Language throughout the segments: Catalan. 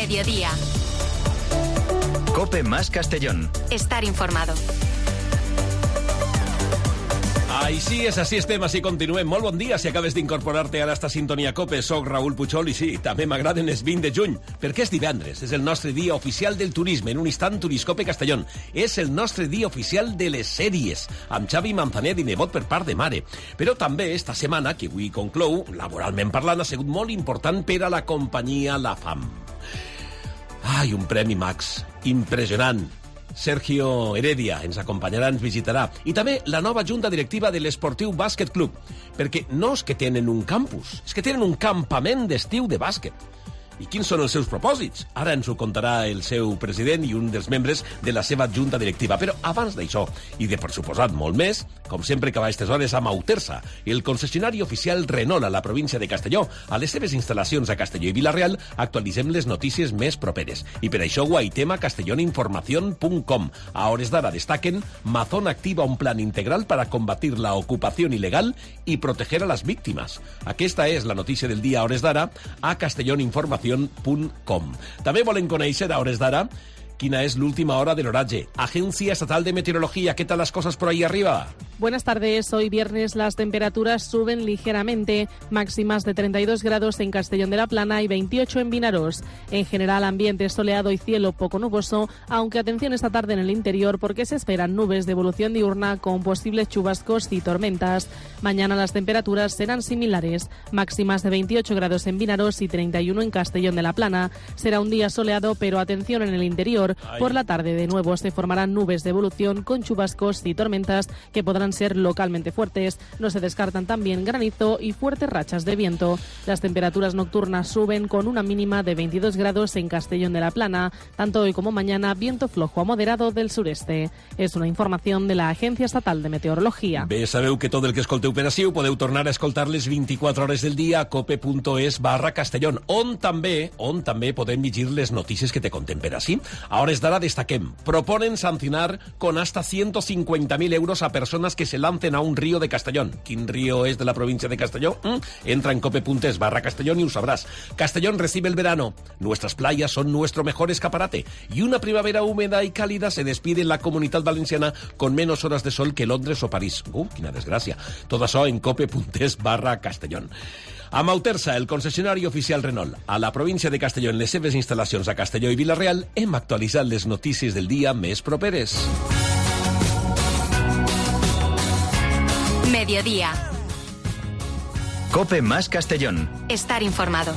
Mediodía. COPE más Castellón. Estar informado. Ai, sí, és així estem, així continuem. Molt bon dia si acabes d'incorporar-te ara a esta sintonia COPE. Soc Raül Puchol i sí, també m'agraden els 20 de juny, perquè és divendres, és el nostre dia oficial del turisme. En un instant, Turiscope Castellón. És el nostre dia oficial de les sèries, amb Xavi Manzanet i nebot per part de mare. Però també esta setmana, que avui conclou, laboralment parlant, ha sigut molt important per a la companyia La Fam. Ai, un premi Max, impressionant. Sergio Heredia ens acompanyarà, ens visitarà. I també la nova junta directiva de l'Esportiu Bàsquet Club, perquè no és que tenen un campus, és que tenen un campament d'estiu de bàsquet. I quins són els seus propòsits? Ara ens ho contarà el seu president i un dels membres de la seva junta directiva. Però abans d'això, i de per suposat molt més, com sempre que va a aquestes hores amb Autersa, el concessionari oficial Renault a la província de Castelló. A les seves instal·lacions a Castelló i Vila-real actualitzem les notícies més properes. I per això guaitem a castelloninformacion.com. A hores d'ara destaquen: Mazón activa un plan integral para combatir la ocupación ilegal y proteger a las víctimas. Aquesta és la notícia del dia a hores d'ara a castelloninformacion.com. També volen conèixer a hores d'ara quina és l'última hora de l'oratge. Agencia Estatal de Meteorología, ¿qué tal las cosas por ahí arriba? Buenas tardes. Hoy viernes las temperaturas suben ligeramente, máximas de 32 grados en Castellón de la Plana y 28 en Vinaròs. En general, ambiente soleado y cielo poco nuboso, aunque atención esta tarde en el interior porque se esperan nubes de evolución diurna con posibles chubascos y tormentas. Mañana las temperaturas serán similares, máximas de 28 grados en Vinaròs y 31 en Castellón de la Plana. Será un día soleado, pero atención en el interior. Por la tarde de nuevo se formarán nubes de evolución con chubascos y tormentas que podrán ser localmente fuertes. No se descartan también granizo y fuertes rachas de viento. Las temperaturas nocturnas suben con una mínima de 22 grados en Castellón de la Plana. Tanto hoy como mañana, viento flojo a moderado del sureste. És una informació de la Agencia Estatal de Meteorología. Bé, sabeu que tot el que escolteu per ací ho podeu tornar a escoltar les 24 hores del dia a cope.es/Castellón, on també podem llegir les notícies que te contem per ací. A hores d'ara destaquem: proponen sancionar con hasta 150.000 euros a personas que se lancen a un río de Castellón. ¿Quin río es de la provincia de Castelló? Entra en cope.es/Castellón y lo sabrás. Castellón recibe el verano. Nuestras playas son nuestro mejor escaparate. Y una primavera húmeda y cálida se despide en la Comunitat Valenciana con menos horas de sol que Londres o París. Quina desgràcia. Tot això en cope.es/Castellón. Amb Autersa, el concessionari oficial Renault a la província de Castelló, en les seves instal·lacions a Castelló i Vila-real, hem actualitzat les notícies del dia més properes. Mediodía. COPE más Castellón. Estar informado.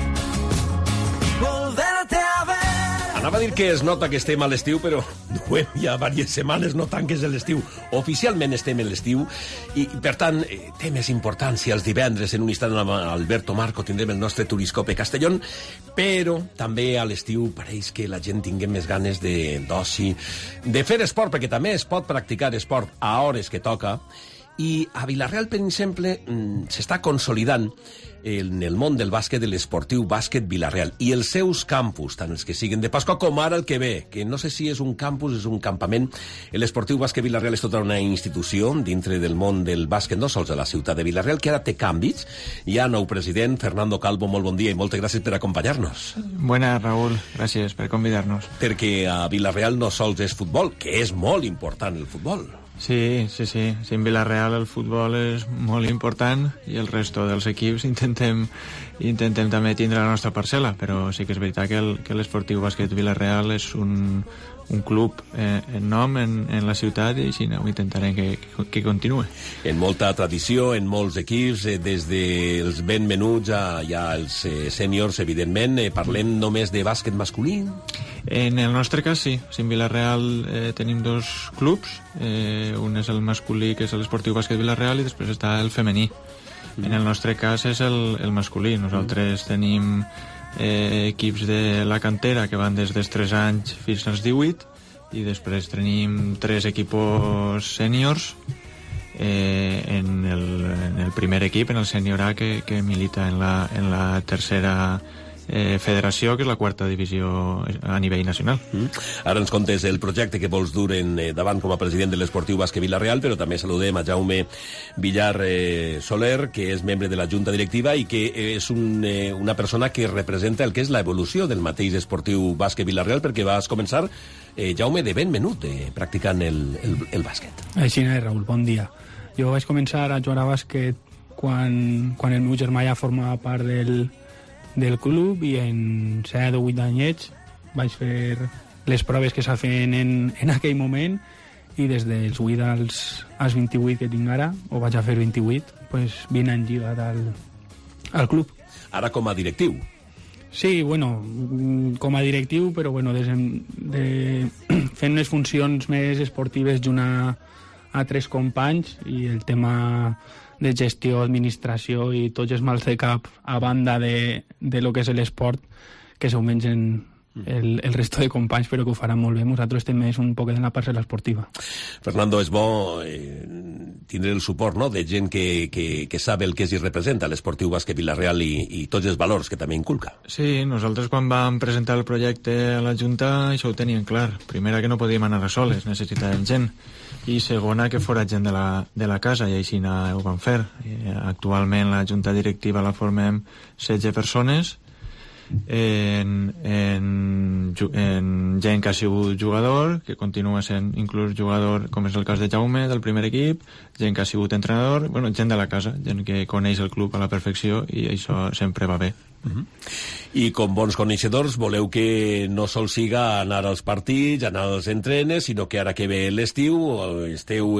Anava a dir que es nota que estem a l'estiu, però duem ja diverses setmanes notant que és l'estiu. Oficialment estem a l'estiu i, per tant, temes importants. Si els divendres, en un instant amb Alberto Marco, tindrem el nostre Turiscope Castellón, però també a l'estiu pareix que la gent tinguem més ganes d'oci, de fer esport, perquè també es pot practicar esport a hores que toca. I a Vila-real, per exemple, s'està consolidant en el món del bàsquet de l'Esportiu Bàsquet Vila-real i els seus campus, tant els que siguen de Pasqua com ara el que ve, que no sé si és un campus, és un campament. L'Esportiu Bàsquet Vila-real és tota una institució dintre del món del bàsquet, no sols a la ciutat de Vila-real, que ara té canvis. Hi ha nou president, Fernando Calvo, molt bon dia i moltes gràcies per acompanyar-nos. Buenas, Raúl, gràcies per convidar-nos. Perquè a Vila-real no sols és futbol, que és molt important el futbol. Sí, en Vila-real el futbol és molt important i el resto dels equips intentem també tindre la nostra parcel·la, però sí que és veritat que l'Esportiu Bàsquet Vila-real és un club en nom en la ciutat i així ho intentarem que continuï. En molta tradició, en molts equips, des dels ben menuts a ja els sèniors, evidentment. Parlem només de bàsquet masculí? En el nostre cas, sí. En Vila-real tenim dos clubs. Un és el masculí, que és l'Esportiu Bàsquet Vila-real, i després està el femení. En el nostre cas és el masculí. Nosaltres tenim equips de la cantera que van des dels 3 anys fins als 18 i després tenim 3 equipos sèniors en el primer equip, en el sènior A, que milita en la tercera federació, que és la quarta divisió a nivell nacional. Ara ens contes el projecte que vols dur endavant com a president de l'Esportiu Bàsquet Vila-real, però també saludem a Jaume Villar Soler, que és membre de la Junta Directiva i que és una persona que representa el que és l'evolució del mateix Esportiu Bàsquet Vila-real, perquè vas començar, Jaume, de ben menut practicant el bàsquet. Així és, Raül, bon dia. Jo vaig començar a jugar a bàsquet quan el meu germà ja formava part del club, i en 7 o 8 anyets vaig fer les proves que s'ha fet en aquell moment, i des dels 8 als 28 que tinc ara, o vaig a fer 28, pues 20 anys lligat al club. Ara com a directiu? Sí, bueno, com a directiu, però bueno, fent les funcions més esportives junt a 3 companys, i el tema de gestió, administració i tots els mals de cap a banda de lo que és l'esport, que s'ho mengen el resto de companys, però que ho faran molt bé. Nosaltres també és un poc en la parcel·la esportiva. Fernando, és bo tindre el suport, no?, de gent que sap el que és i representa l'Esportiu Bàsquet Vila-real i tots els valors que també inculca. Sí, nosaltres quan vam presentar el projecte a la Junta això ho teníem clar. Primera, que no podíem anar a soles, necessitàvem gent, i segona, que fora gent de la casa, i així ho vam fer. Actualment la Junta Directiva la formem 16 persones, en gent que ha sigut jugador, que continua sent inclús jugador, com és el cas de Jaume, del primer equip, gent que ha sigut entrenador, bueno, gent de la casa, gent que coneix el club a la perfecció, i això sempre va bé. I com bons coneixedors voleu que no sol siga anar als partits, anar als entrenes, sinó que ara que ve l'estiu esteu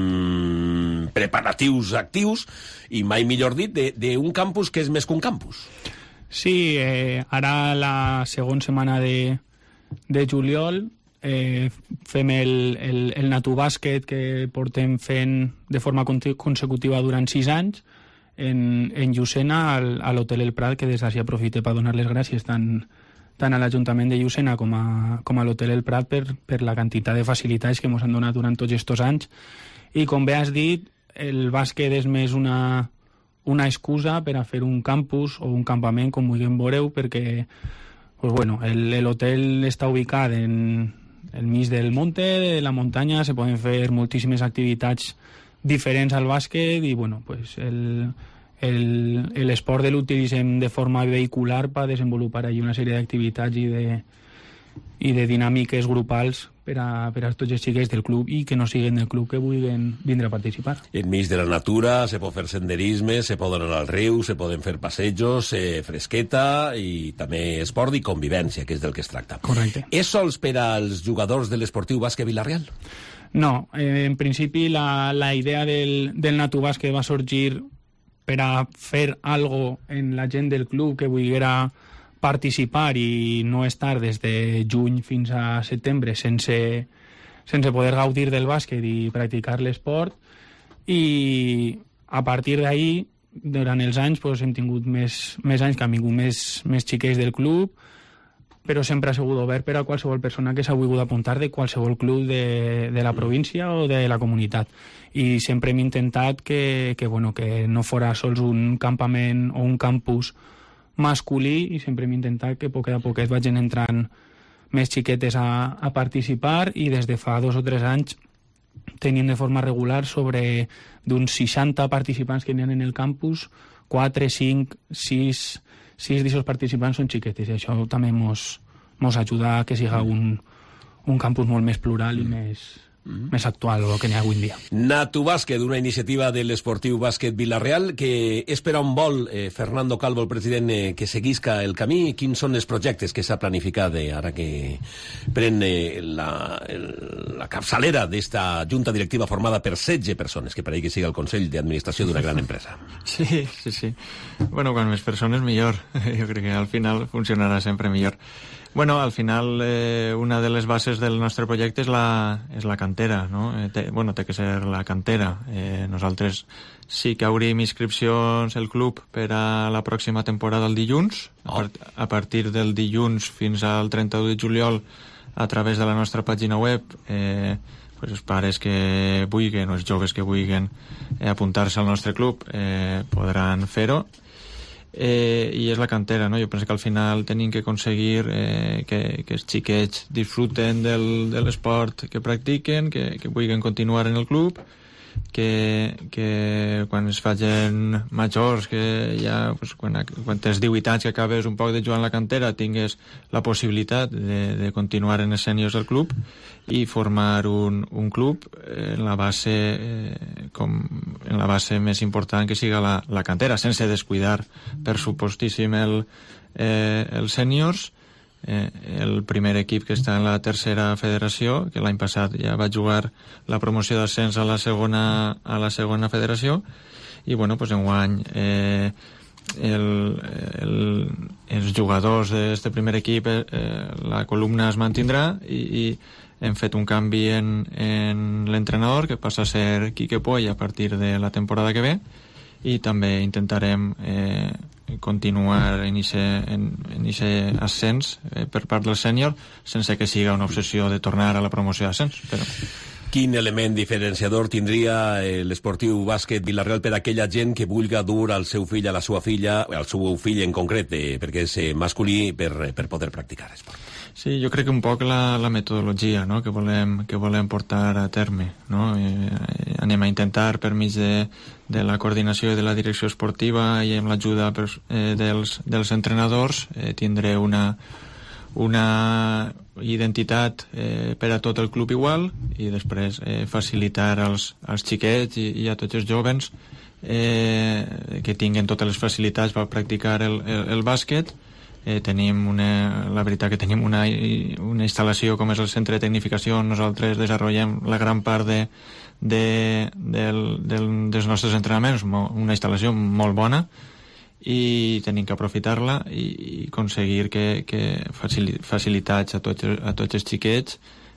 en preparatius actius, i mai millor dit, d'un campus que és més que un campus. Sí, ara la segona setmana de juliol fem el natubàsquet que portem fent de forma consecutiva durant 6 anys en Llucena, a l'Hotel El Prat, que des d'ací aprofite per donar les gràcies tant a l'Ajuntament de Llucena com a l'Hotel El Prat per la quantitat de facilitats que ens han donat durant tots aquests anys. I com bé has dit, el bàsquet és més una excusa per a fer un campus o un campament, com vulguem veureu, perquè pues bueno, l'hotel està ubicat en el mig del monte, de la muntanya, se poden fer moltíssimes activitats diferents al bàsquet, i bueno, pues l'esport l'utilitzem de forma vehicular per desenvolupar allí una sèrie d'activitats i de dinàmiques grupals per a tots els xiquets del club i que no siguin del club que vulguin vindre a participar. Enmig de la natura se pot fer senderisme, se poden anar al riu, se poden fer passejos, fresqueta i també esport i convivència, que és del que es tracta. Correcte. És sols per als jugadors de l'Esportiu Bàsquet Vila-real? No, en principi la idea del natubàsquet va sorgir per a fer algo en la gent del club que volguera participar i no estar des de juny fins a setembre sense poder gaudir del bàsquet i practicar l'esport, i a partir d'ahí, durant els anys, pues, hem tingut més anys que han vingut més xiquets del club, però sempre ha sigut obert per a qualsevol persona que s'ha volgut apuntar de qualsevol club de la província o de la comunitat. I sempre hem intentat que no fora sols un campament o un campus masculí, i sempre hem intentat que poquet a poquet vagin entrant més xiquetes a participar, i des de fa 2 o 3 anys tenim de forma regular sobre d'uns 60 participants que n'hi ha en el campus, 4, 5, 6 d'aquests participants són xiquetes, i això també mos ajuda a que siga un campus molt més plural i més actual del que n'hi ha avui en dia. Natubàsquet, una iniciativa de l'Esportiu Bàsquet Vila-real, que és per on vol Fernando Calvo, el president, que seguisca el camí. Quins són els projectes que s'ha planificat ara que pren la capçalera d'esta junta directiva formada per 16 persones, que per ahí que siga el Consell d'Administració d'una gran empresa? Sí. Bueno, quan més persones millor. Jo crec que al final funcionarà sempre millor. Bueno, al final una de les bases del nostre projecte és la cantera, no? Té que ser la cantera. Nosaltres sí que obrim inscripcions el club per a la pròxima temporada el dilluns. A partir del dilluns fins al 31 de juliol, a través de la nostra pàgina web, els pares que vulguin o els joves que vulguin apuntar-se al nostre club podran fer-ho. i és la cantera, no? Jo penso que al final tenim que aconseguir que els xiquets disfruten de l'esport que practiquen, que vulguin continuar en el club, que quan es facin majors, que ja pues, quan tens 18 anys que acabes un poc de jugar en la cantera, tingues la possibilitat de continuar en els sèniors del club i formar un club en la base més important que siga la cantera, sense descuidar per supostíssim els sèniors. El primer equip que està en la tercera federació, que l'any passat ja va jugar la promoció d'ascens a la segona federació, i bueno, pues enguany els jugadors d'aquest primer equip, la columna es mantindrà i hem fet un canvi en l'entrenador, que passa a ser Quique Poy a partir de la temporada que ve, i també intentarem continuar en aquest ascens per part del sènior, sense que siga una obsessió de tornar a la promoció d'ascens. Però... Quin element diferenciador tindria l'esportiu bàsquet Vila-real per a aquella gent que vulga dur al seu fill, a la seva filla, al seu fill en concret, perquè és masculí, per poder practicar esport? Sí, jo crec que un poc la metodologia, no?, que volem portar a terme, no? Anem a intentar, per mig de la coordinació i de la direcció esportiva i amb l'ajuda dels entrenadors, tindre una identitat per a tot el club igual, i després facilitar als xiquets i a tots els joves que tinguen totes les facilitats per practicar el bàsquet. La veritat que tenim una instal·lació com és el centre de tecnificació on nosaltres desenvolupem la gran part dels nostres entrenaments, una instal·lació molt bona, i tenim que aprofitar-la i aconseguir que facilitats a tots els xiquets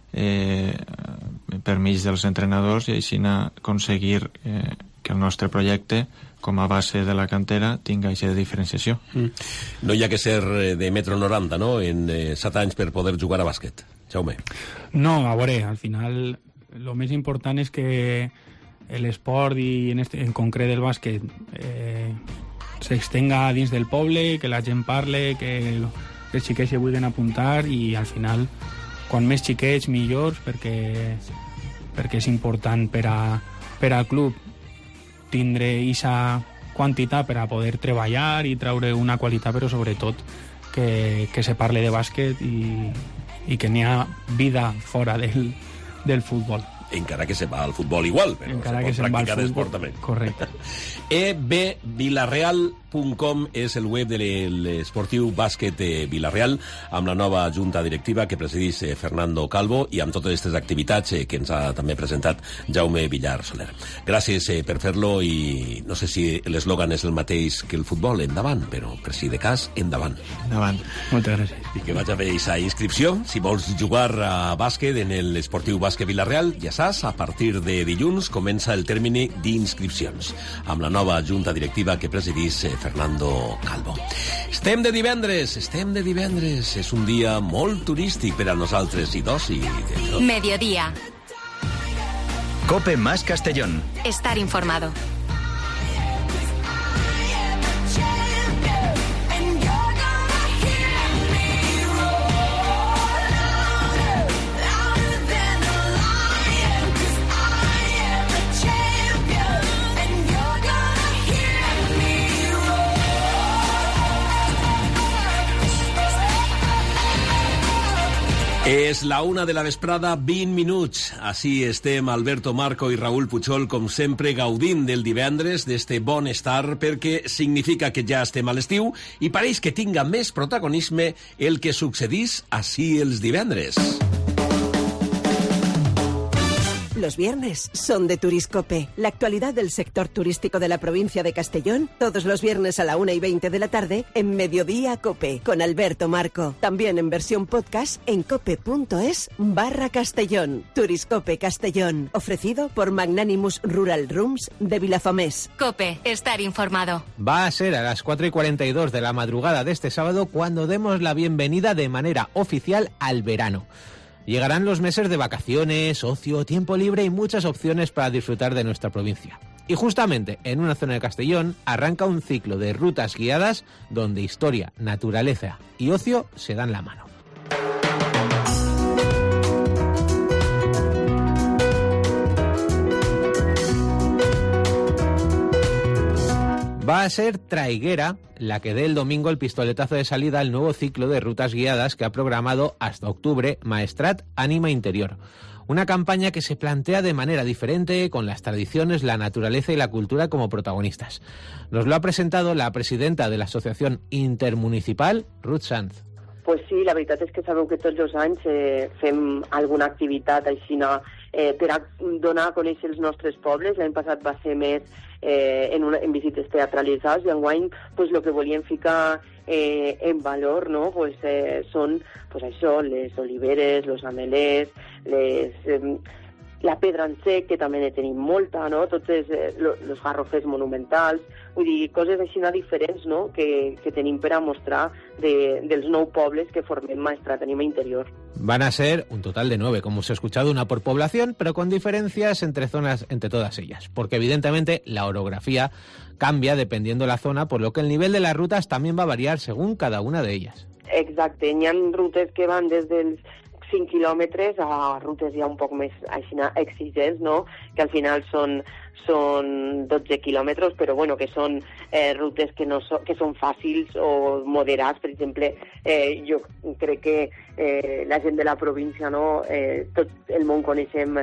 per mig dels entrenadors, i així aconseguir que el nostre projecte com a base de la cantera tinga aquesta diferenciació. No hi ha que ser de 1,90 m, no?, en 7 anys per poder jugar a bàsquet. Jaume. No, a veure, al final el més important és que l'esport, i en concret el bàsquet, s'extenga dins del poble, que la gent parle, que els xiquets se vulguin apuntar, i al final, quan més xiquets, millors, perquè és important per al club tindre aquesta quantitat per a poder treballar i treure una qualitat, però sobretot que se parle de bàsquet i que n'hi ha vida fora del futbol. Encara que se va al futbol igual, però encara se pot practicar esport també. Correcte. ebvilareal.com és el web de l'esportiu bàsquet Vila-real, amb la nova junta directiva que presideix Fernando Calvo i amb totes aquestes activitats que ens ha també presentat Jaume Villar Soler. Gràcies per fer-lo, i no sé si l'eslògan és el mateix que el futbol, endavant, però per si de cas, endavant. Endavant. Moltes gràcies. I que vaig a fer aquesta inscripció. Si vols jugar a bàsquet en l'esportiu bàsquet Vila-real, ja saps, a partir de dilluns comença el termini d'inscripcions, amb la nova junta directiva que presidís Fernando Calvo. Estem de divendres. És un dia molt turístic per a nosaltres i d'oci. Mediodía. COPE más Castellón. Estar informado. És la 1 de la vesprada, 20 minuts. Així estem Alberto Marco i Raúl Puchol, com sempre, gaudint del divendres, d'este bon estar, perquè significa que ja estem a l'estiu i pareix que tinga més protagonisme el que succeís així els divendres. Los viernes son de Turiscope, la actualidad del sector turístico de la provincia de Castellón, todos los viernes a la 1:20 de la tarde en Mediodía Cope, con Alberto Marco. También en versión podcast en cope.es/Castellón. Turiscope Castellón, ofrecido por Magnanimous Rural Rooms de Vilafamés. COPE, estar informado. Va a ser a las 4:42 de la madrugada de este sábado cuando demos la bienvenida de manera oficial al verano. Llegarán los meses de vacaciones, ocio, tiempo libre y muchas opciones para disfrutar de nuestra provincia. Y justamente en una zona de Castellón arranca un ciclo de rutas guiadas donde historia, naturaleza y ocio se dan la mano. Va a ser Traiguera la que dé el domingo el pistoletazo de salida al nuevo ciclo de rutas guiadas que ha programado hasta octubre Maestrat Ànima Interior. Una campaña que se plantea de manera diferente, con las tradiciones, la naturaleza y la cultura como protagonistas. Nos lo ha presentado la presidenta de la Asociación Intermunicipal, Ruth Sanz. Pues sí, la veritat és que sabeu que tots els anys fem alguna activitat així per a donar a conèixer els nostres pobles. L'any passat va ser més en visites teatralitzades i enguany pues, el que volíem ficar en valor no? Pues, són pues, això, les oliveres, els amelers, la pedra en sec, que també ne tenim molta, no? Tots els garrofers monumentals, vull dir, coses així diferents no? que tenim per a mostrar dels 9 pobles que formem Maestrat Ànima Interior. Van a ser un total de 9, como os he escuchado, una por población, pero con diferencias entre zonas, entre todas ellas, porque evidentemente la orografía cambia dependiendo de la zona, por lo que el nivel de las rutas también va a variar según cada una de ellas. Exacte, hi ha rutes que van des dels 5 quilòmetres a rutes ja un poc més exigents, no? Que al final són 12 quilòmetres, però bueno, que són rutes que són fàcils o moderats. Per exemple, jo crec que la gent de la província, no? Tot el món coneixem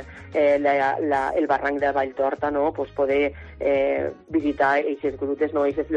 el barranc de Valltorta, no? Pues poder visitar aquestes rutes, no? Aquesta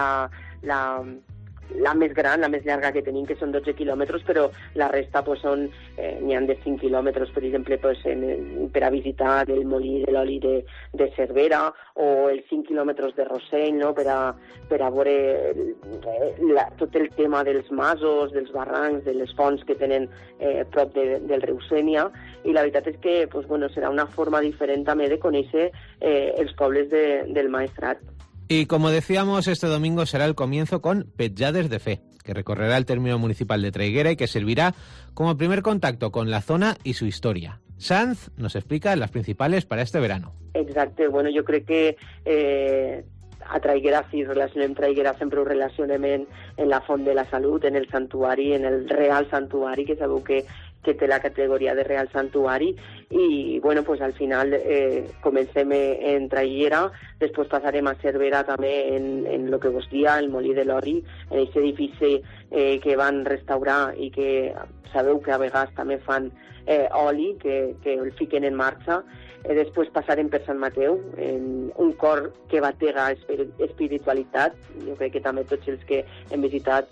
és la més gran, la més llarga que tenim, que són 12 quilòmetres, però la resta pues, n'hi ha de 5 quilòmetres, per exemple, pues, per a visitar el molí de l'oli de Cervera o els 5 quilòmetres de Rossell, no? per a veure tot el tema dels masos, dels barrancs, de les fonts que tenen prop del riu Sénia, i la veritat és que pues, bueno, serà una forma diferent també de conèixer els pobles del Maestrat. Y como decíamos, este domingo será el comienzo con Petjades de Fe, que recorrerá el término municipal de Traiguera y que servirá como primer contacto con la zona y su historia. Sanz nos explica las principales para este verano. Exacte, bueno, jo crec que a Traiguera, si relacionem Traiguera, sempre ho relacionem en la Font de la Salut, en el santuari, en el Real Santuari, que sabeu que té la categoria de Real Santuari, i bueno, pues al final comencem en Traiguera, després passarem a Cervera també en lo que vos dia, el Molí de l'Orri, en aquest edifici que van restaurar i que sabeu que a vegades també fan oli, que el fiquen en marxa. Després passarem per Sant Mateu, en un cor que batega espiritualitat. Jo crec que també tots els que hem visitat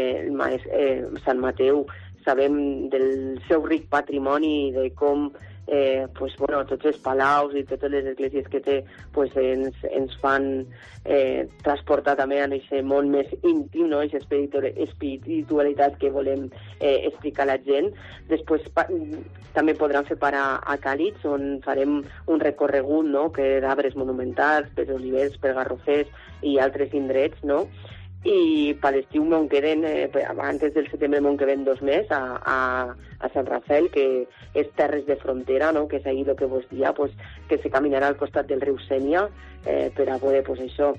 Sant Mateu sabem del seu ric patrimoni, de com pues, bueno, tots els palaus i totes les esglésies que té pues, ens fan transportar també en aquest món més íntim, no? Aquesta espiritualitat que volem explicar a la gent. Després també podran fer parar a Càlix, on farem un recorregut, no? D'arbres monumentals, per olivers, per garrofers i altres indrets, no? I per l'estiu me'n queden, antes del setembre me'n queden 2 més a Sant Rafael, que és terres de frontera, no? Que és ahí el que vos dia, pues, que se caminarà al costat del riu Sénia per a poder, pues, això,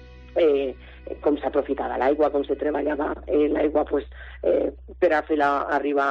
com s'aprofitava l'aigua, com se treballava l'aigua pues, per a fer-la arribar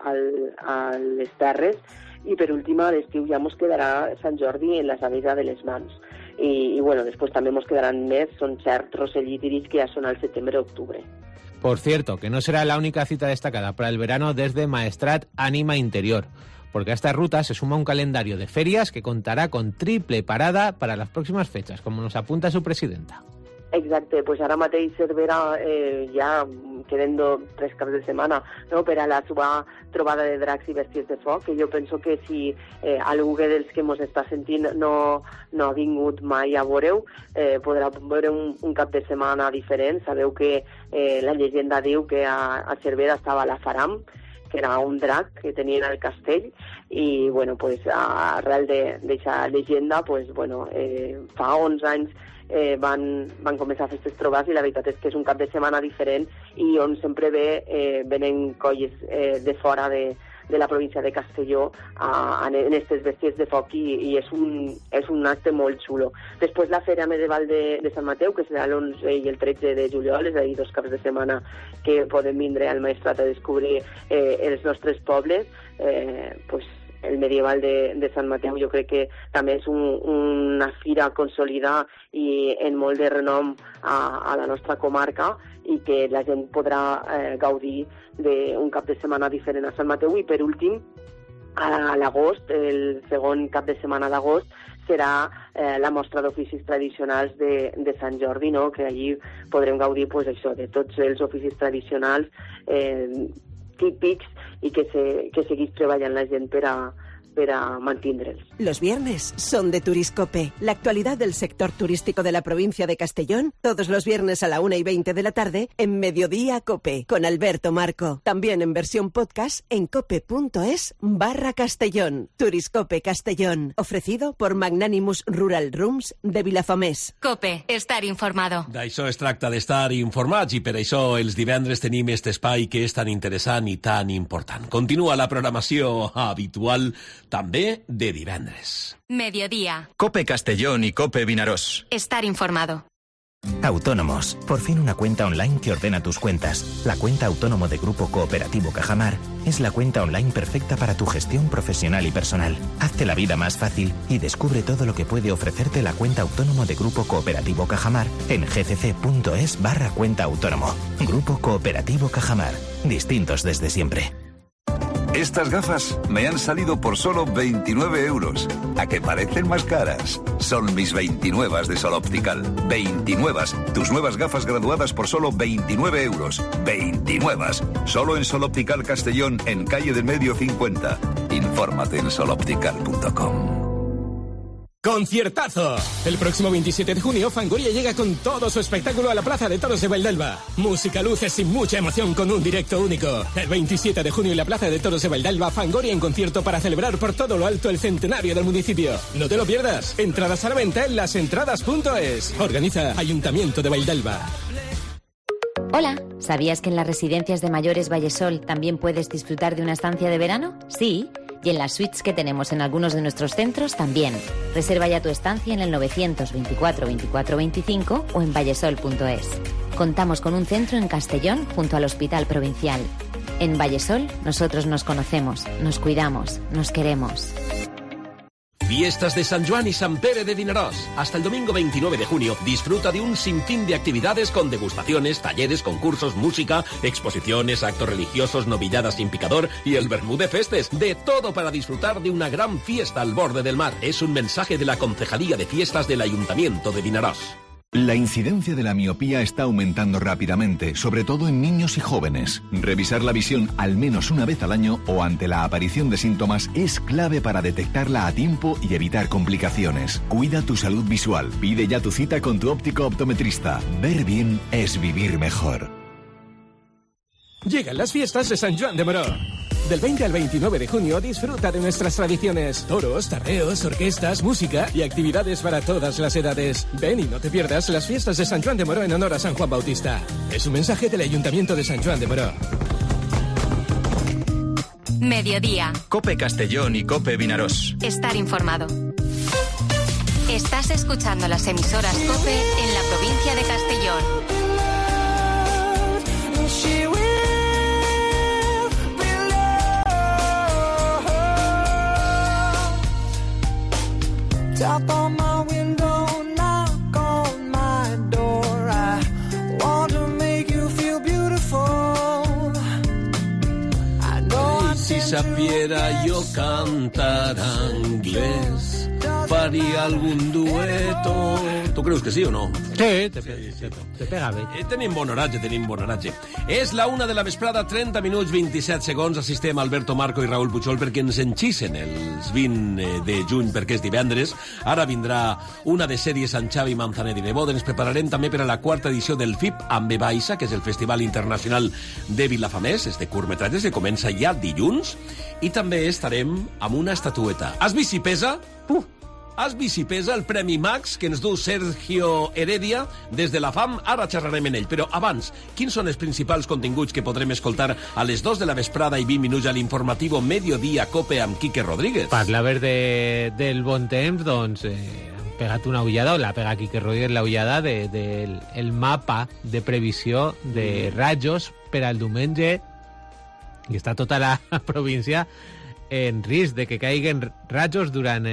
a les terres. I per últim, a l'estiu ja mos quedarà Sant Jordi en la Sabesa de les Mans. Y bueno, después también nos quedarán mes, son Xert, Rossell y Tiris, que ya son al septiembre-octubre. Por cierto, que no será la única cita destacada para el verano desde Maestrat Ànima Interior, porque a esta ruta se suma un calendario de ferias que contará con triple parada para las próximas fechas, como nos apunta su presidenta. Exacte, pues ara mateix Cervera ja queden 3 caps de setmana, no? Per a la seva trobada de dracs i bèsties de foc, que jo penso que si algú dels que mos està sentint no ha vingut mai a veure-ho, podrà veure un cap de setmana diferent. Sabeu que la llegenda diu que a Cervera estava la Faram, que era un drac que tenien al castell, i bueno, pues, arrel d'aquesta llegenda, pues, bueno, fa 11 anys van començar a fer aquestes trobades, i la veritat és que és un cap de setmana diferent i on sempre venen colles de fora la província de Castelló en aquestes bèsties de foc i és un acte molt xulo. Després la Fera Medieval de Sant Mateu, que serà l'11 i el 13 de juliol, és a dir, 2 caps de setmana que podem vindre al Maestrat a descobrir els nostres pobles. El Medieval de Sant Mateu jo crec que també és una fira consolidada i en molt de renom a la nostra comarca, i que la gent podrà gaudir d'un cap de setmana diferent a Sant Mateu. I per últim, a l'agost, el segon cap de setmana d'agost, serà la mostra d'oficis tradicionals de Sant Jordi, no? Que allí podrem gaudir de tots els oficis tradicionals típics i que seguís treballant la gent per a mantindre'ls. Los viernes son de Turiscope, la actualidad del sector turístico de la provincia de Castellón, todos los viernes a la 1:20 de la tarde en Mediodía Cope, con Alberto Marco. También en versión podcast en cope.es/Castellón. Turiscope Castellón, ofrecido por Magnanimous Rural Rooms de Vilafamés. Cope, estar informado. D'això es tracta, d'estar informats, i per això els divendres tenim aquest espai que és tan interessant i tan important. Continua la programació habitual també de divendres. Mediodía. Cope Castellón y Cope Vinarós. Estar informado. Autónomos. Por fin una cuenta online que ordena tus cuentas. La cuenta autónomo de Grupo Cooperativo Cajamar es la cuenta online perfecta para tu gestión profesional y personal. Hazte la vida más fácil y descubre todo lo que puede ofrecerte la cuenta autónomo de Grupo Cooperativo Cajamar en gcc.es/cuenta autónomo. Grupo Cooperativo Cajamar. Distintos desde siempre. Estas gafas me han salido por solo 29 euros. ¿A que parecen más caras? Son mis 29 de Sol Optical. 29. Tus nuevas gafas graduadas por solo 29 euros. 29. Solo en Sol Optical Castellón, en Calle del Medio 50. Infórmate en soloptical.com. ¡Conciertazo! El próximo 27 de junio, Fangoria llega con todo su espectáculo a la Plaza de Toros de Valdelva. Música, luces y mucha emoción con un directo único. El 27 de junio en la Plaza de Toros de Valdelva, Fangoria en concierto para celebrar por todo lo alto el centenario del municipio. No te lo pierdas. Entradas a la venta en lasentradas.es. Organiza Ayuntamiento de Valdelva. Hola, ¿sabías que en las residencias de mayores Vallesol también puedes disfrutar de una estancia de verano? Sí. Y en las suites que tenemos en algunos de nuestros centros también. Reserva ya tu estancia en el 924 24 25 o en vallesol.es. Contamos con un centro en Castellón junto al Hospital Provincial. En Vallesol nosotros nos conocemos, nos cuidamos, nos queremos. Fiestas de San Joan y San Pere de Vinarós. Hasta el domingo 29 de junio disfruta de un sinfín de actividades con degustaciones, talleres, concursos, música, exposiciones, actos religiosos, novilladas sin picador y el vermú de festes. De todo para disfrutar de una gran fiesta al borde del mar. Es un mensaje de la Concejalía de Fiestas del Ayuntamiento de Vinarós. La incidencia de la miopía está aumentando rápidamente, sobre todo en niños y jóvenes. Revisar la visión al menos una vez al año o ante la aparición de síntomas es clave para detectarla a tiempo y evitar complicaciones. Cuida tu salud visual. Pide ya tu cita con tu óptico optometrista. Ver bien es vivir mejor. Llegan las fiestas de San Joan de Moró. Del 20 al 29 de junio disfruta de nuestras tradiciones. Toros, tarreos, orquestas, música y actividades para todas las edades. Ven y no te pierdas las fiestas de San Joan de Moró en honor a San Juan Bautista. Es un mensaje del Ayuntamiento de San Joan de Moró. Mediodía. Cope Castellón y Cope Vinarós. Estar informado. Estás escuchando las emisoras Cope en la provincia de Castellón. Tap on my window, knock on my door. I want to make you feel beautiful. I know I Si sapiera yo cantar inglés, faria algun dueto. Tu creus que sí o no? Sí, te pega bé. Tenim bon oratge. És la 1 de la vesprada, 30 minuts, 27 segons. Assistem Alberto Marco i Raül Puchol perquè ens enxisen els 20 de juny perquè és divendres. Ara vindrà una de sèries amb Xavi Manzanet i Nebot. Ens prepararem també per a la 4ª edició del FIP amb B Baixa, que és el Festival Internacional de Vilafamés, és de curtmetratges, que comença ja dilluns. I també estarem amb una estatueta. Has vist si pesa? has vist si pesa el Premi Max que ens du Sergio Heredia des de la FAM? Ara xerrarem en ell, però abans, quins són els principals continguts que podrem escoltar a les 2 de la vesprada i 20 minuts a l'informatiu Mediodía Cope amb Quique Rodríguez? Parlar del bon temps, doncs... hem pegat una ullada, o l'ha pegat Quique Rodríguez la ullada del mapa de previsió de rajos per al diumenge, i està tota la província en risc de que caiguen rajos durant...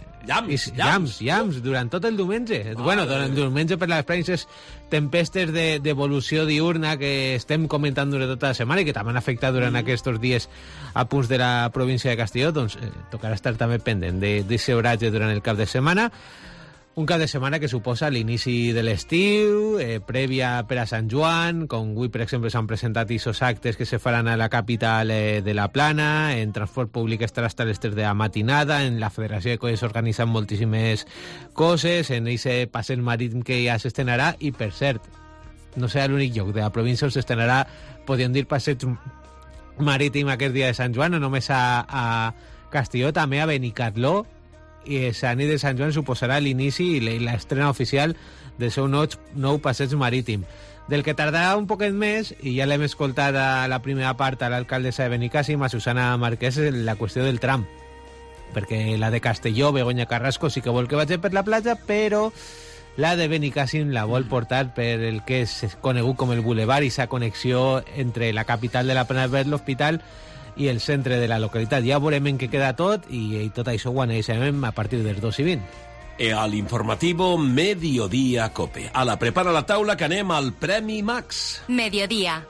Llams, durant tot el diumenge. Bueno, durant el diumenge per les prències tempestes d'evolució diurna que estem comentant durant tota la setmana i que també han afectat durant aquests dies a punts de la província de Castelló, doncs tocarà estar també pendent d'aquest oratge durant el cap de setmana. Un cap de setmana que suposa l'inici de l'estiu, prèvia per a Sant Joan, com avui, per exemple, s'han presentat aquests actes que se faran a la capital de la Plana, en transport públic estarà hasta les 3 de la matinada, en la Federació de Colles s'organitzen moltíssimes coses, en aquest passeig marítim que ja s'estrenarà, i, per cert, no serà l'únic lloc de la província on s'estrenarà, podríem dir, passeig marítim aquest dia de Sant Joan, no només a Castelló, també a Benicarló, i la nit de Sant Joan suposarà l'inici i l'estrena oficial del seu nou passeig marítim, del que tardarà un poquet més, i ja l'hem escoltat a la primera part a l'alcaldessa de Benicàssim, a Susana Marquès, la qüestió del tram, perquè la de Castelló, Begoña Carrasco, sí que vol que vagi per la platja, però la de Benicàssim la vol portar per el que és conegut com el Boulevard, i sa connexió entre la capital de la Plana de l'Hospital i el centre de la localitat. Ja veurem en què queda tot, i tot això ho analitzarem a partir dels 2:20. A l'informativo Mediodía Cope. A la prepara la taula que anem al Premi Max. Mediodía.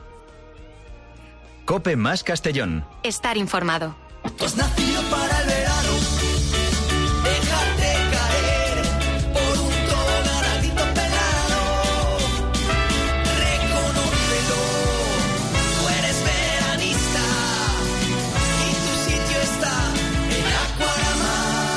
Cope más Castellón. Estar informado. Has nacido para el verano. Déjate caer por un toganadito pelado. Reconócelo. Tú eres veranista y tu sitio está en Aquarama.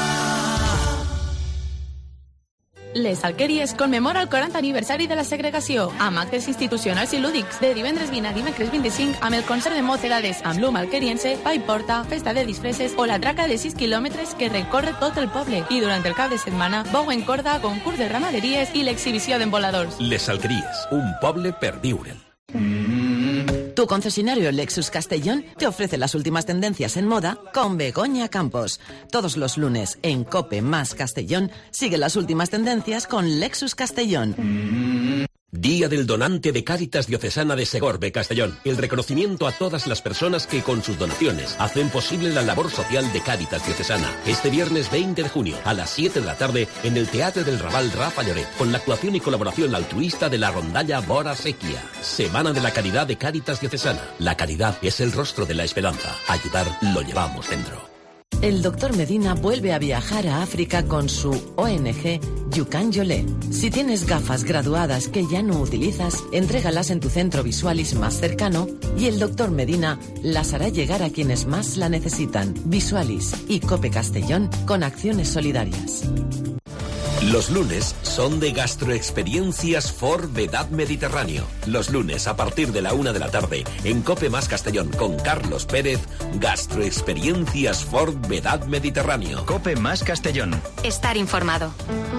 Les Alqueries conmemora el 40 aniversari de la segregació amb actes institucionals i lúdics. De divendres 20 a dimecres 25 amb el concert de Mocedades amb l'Hum Alqueriense, pa i porta, festa de disfresses o la traca de 6 quilòmetres que recorre tot el poble. I durant el cap de setmana, bou en corda, concurs de ramaderies i l'exhibició d'emboladors. Les Alqueries, un poble per viure'l. Tu concesionario Lexus Castellón te ofrece las últimas tendencias en moda con Begoña Campos. Todos los lunes en Cope más Castellón sigue las últimas tendencias con Lexus Castellón. Día del Donante de Cáritas Diocesana de Segorbe, Castellón. El reconocimiento a todas las personas que con sus donaciones hacen posible la labor social de Cáritas Diocesana. Este viernes 20 de junio a las 7 de la tarde en el Teatro del Raval Rafa Lloret, con la actuación y colaboración altruista de la rondalla Bora Sequia. Semana de la Caridad de Cáritas Diocesana. La caridad es el rostro de la esperanza. Ayudar lo llevamos dentro. El Dr. Medina vuelve a viajar a África con su ONG Yucan Yolé. Si tienes gafas graduadas que ya no utilizas, entrégalas en tu centro Visualis más cercano y el Dr. Medina las hará llegar a quienes más la necesitan. Visualis y Cope Castellón con acciones solidarias. Los lunes son de Gastroexperiencias for Vedad Mediterráneo. Los lunes a partir de la 1 de la tarde en Cope más Castellón con Carlos Pérez, Gastroexperiencias for Vedad Mediterráneo. Cope más Castellón. Estar informado.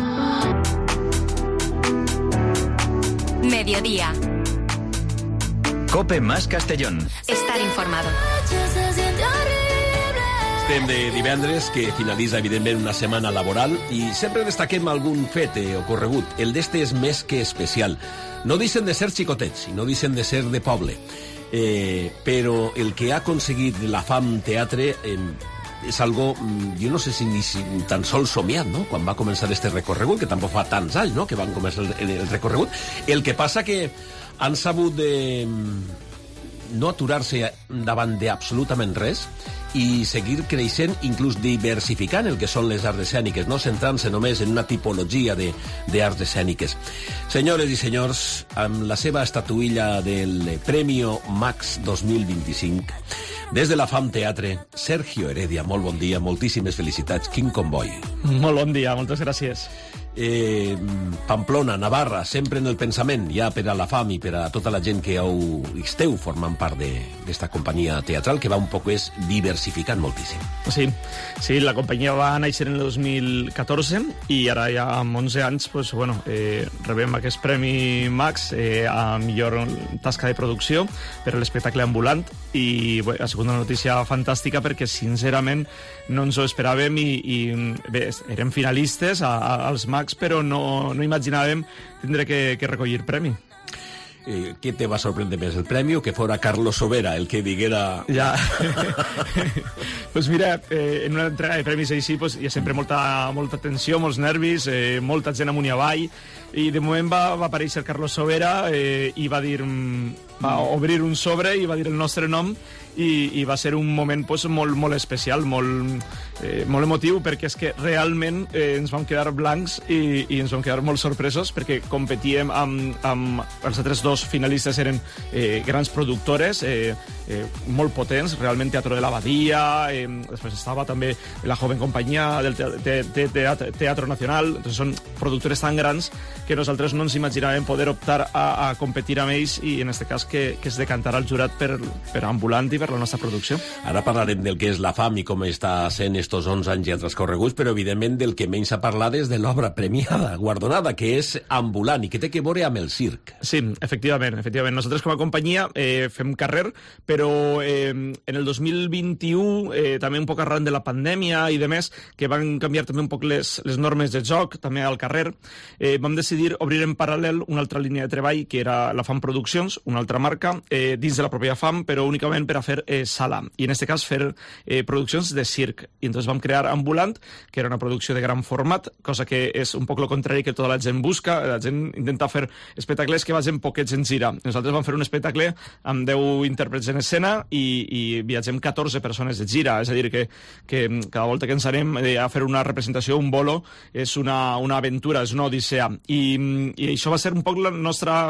Mediodía. Cope más Castellón. Estar informado. Estem de divendres, que finalitza, evidentment, una setmana laboral, i sempre destaquem algun fet ocorregut. El d'este és més que especial. No deixen de ser xicotets i no deixen de ser de poble. Però el que ha aconseguit la FAM Teatre és algo, jo no sé si ni tan sols somiat, no?, quan va començar este recorregut, que tampoc fa tants anys, no?, que van començar el recorregut. El que passa que han sabut de no aturar-se davant d'absolutament res i seguir creixent, inclús diversificant el que són les arts escèniques, no centrant-se només en una tipologia d'arts escèniques. Senyores i senyors, amb la seva estatuilla del Premio Max 2025, des de la FAM Teatre, Sergio Heredia, molt bon dia, moltíssimes felicitats, quin comboi. Molt bon dia, moltes gràcies. Pamplona, Navarra, sempre en el pensament, ja per a la fam i per a tota la gent que esteu formant part d'esta companyia teatral, que va un poc diversificant moltíssim. Sí, la companyia va néixer en el 2014 i ara ja amb 11 anys rebem aquest Premi Max a millor tasca de producció per a l'espectacle ambulant i ha sigut una notícia fantàstica perquè sincerament no ens ho esperàvem i bé, érem finalistes als Max, però no imaginàvem tindre que recollir premi. Què te va sorprendre més, el premi o que fora Carlos Sobera el que diguera... Ja. Pues mira, en una entrega de premis així hi ha sempre molta tensió, molts nervis, molta gent amunt i avall, i de moment va aparèixer Carlos Sobera i va obrir un sobre i va dir el nostre nom i va ser un moment molt especial, molt emotiu, perquè és que realment ens vam quedar blancs i ens vam quedar molt sorpresos perquè competíem amb els altres dos finalistes, eren grans productores molt potents, realment Teatro de la Badia, després estava també la Joven Companyia del Teatro Nacional, entonces són productores tan grans que nosaltres no ens imaginàvem poder optar a competir amb ells i en aquest cas que es decantarà el jurat per Ambulant i per la nostra producció. Ara parlarem del que és la fam i com està sent estos 11 anys ja transcorreguts, però evidentment del que menys s'ha parlat és de l'obra premiada, guardonada, que és Ambulant i que té que veure amb el circ. Sí, efectivament. Nosaltres com a companyia fem carrer, però en el 2021, també un poc arran de la pandèmia i de més, que van canviar també un poc les normes de joc, també al carrer, vam decidir obrir en paral·lel una altra línia de treball, que era la FAM Produccions, una altra marca, dins de la pròpia FAM, però únicament per a fer sala, i en aquest cas fer produccions de circ. I entonces vam crear Ambulant, que era una producció de gran format, cosa que és un poc el contrari que tota la gent busca, la gent intenta fer espectacles que vagin poquets en gira. Nosaltres vam fer un espectacle amb 10 intèrprets en escena i viatgem 14 persones de gira, és a dir, que cada volta que ens anem a fer una representació, un bolo, és una aventura, és una odissea. I això va ser un poc la nostra...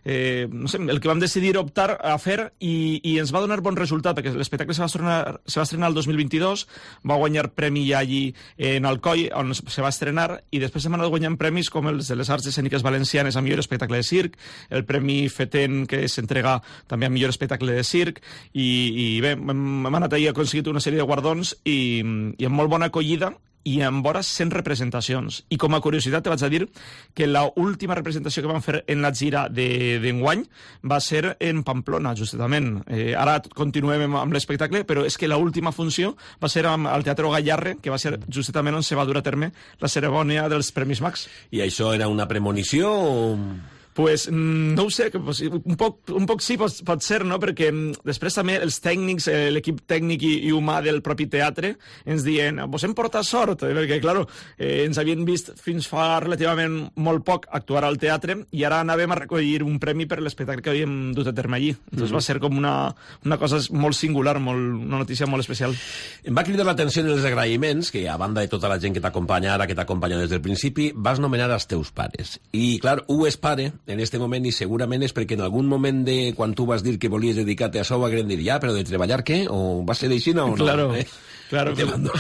no sé, el que vam decidir optar a fer i ens va donar bon resultat, perquè l'espectacle se va estrenar el 2022, va guanyar premi ja allí en Alcoi, on se va estrenar, i després hem anat guanyant premis com els de les Arts Escèniques Valencianes a millor espectacle de circ, el Premi FETEN, que s'entrega també a millor espectacle de circ, i bé, hem anat ahir, aconseguit una sèrie de guardons i amb molt bona acollida, i amb vora 100 representacions. I com a curiositat te vaig a dir que l'última representació que vam fer en la gira d'enguany va ser en Pamplona, justament. Ara continuem amb l'espectacle, però és que l'última funció va ser al Teatre Gallarre, que va ser justament on se va dur a terme la cerimònia dels Premis Max. I això era una premonició o...? Pues no ho sé, un poc sí pot ser, no? Perquè després també els tècnics, l'equip tècnic i humà del propi teatre ens diuen, vos hem portat sort, perquè, clar, ens havien vist fins fa relativament molt poc actuar al teatre i ara anàvem a recollir un premi per l'espectacle que havíem dut a terme allí. Entonces va ser com una cosa molt singular, una notícia molt especial. Em va cridar l'atenció en els agraïments, que a banda de tota la gent que t'acompanya ara, que t'acompanya des del principi, vas nomenar els teus pares. I, clar, un és pare en este moment i segurament és perquè en algun moment de quan tu vas dir que volies dedicar-te a això va dir, ja, però de treballar què? O va ser d'aixina o no? Claro. Claro.